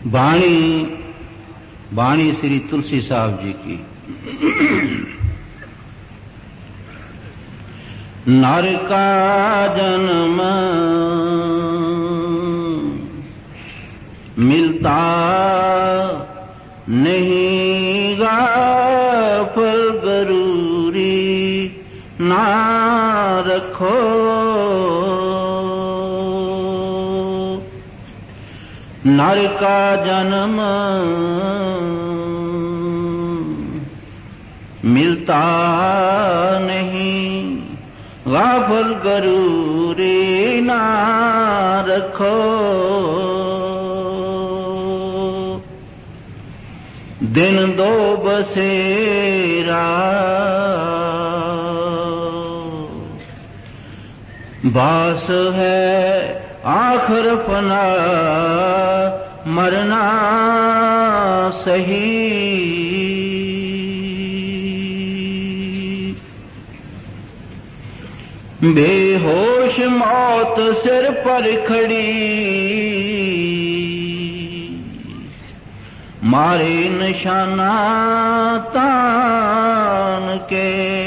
वाणी श्री तुलसी साहब जी की। नर का जन्म मिलता नहीं गाफल गरूरी ना रखो। नर का जन्म मिलता नहीं गाफल गरूरी ना रखो। दिन दो बसेरा बास है आखिर फना मरना सही। बेहोश मौत सिर पर खड़ी मारे निशाना तान के।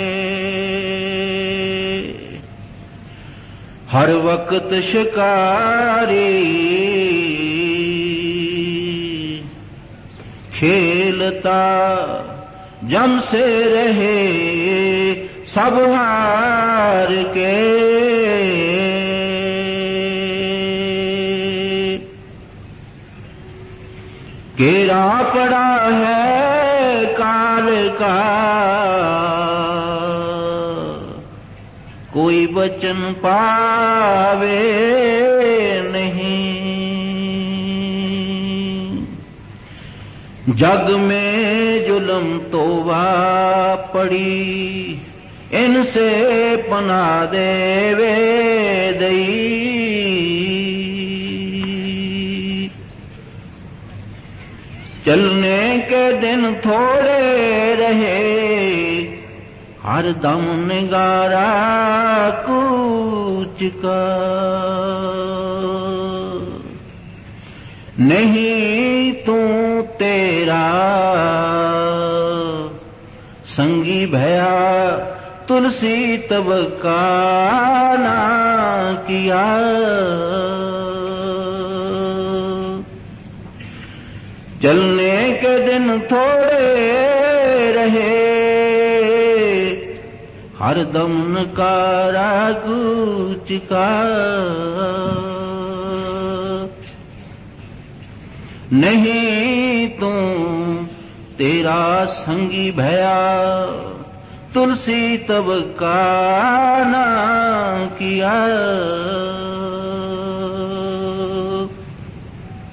हर वक्त शिकारी खेलता जम से रहे सब हार के। घेरा पड़ा है काल का कोई वचन पावे नहीं। जग में जुल्म तोबा पड़ी इनसे पना देवे दई। चलने के दिन थोड़े रहे हर दम निगारा कूच का। नहीं तू तेरा संगी भया तुलसी तब का ना किया। चलने के दिन थोड़े रहे हर दम नकारा कूच का। नहीं तू तेरा संगी भया तुलसी तब का ना किया।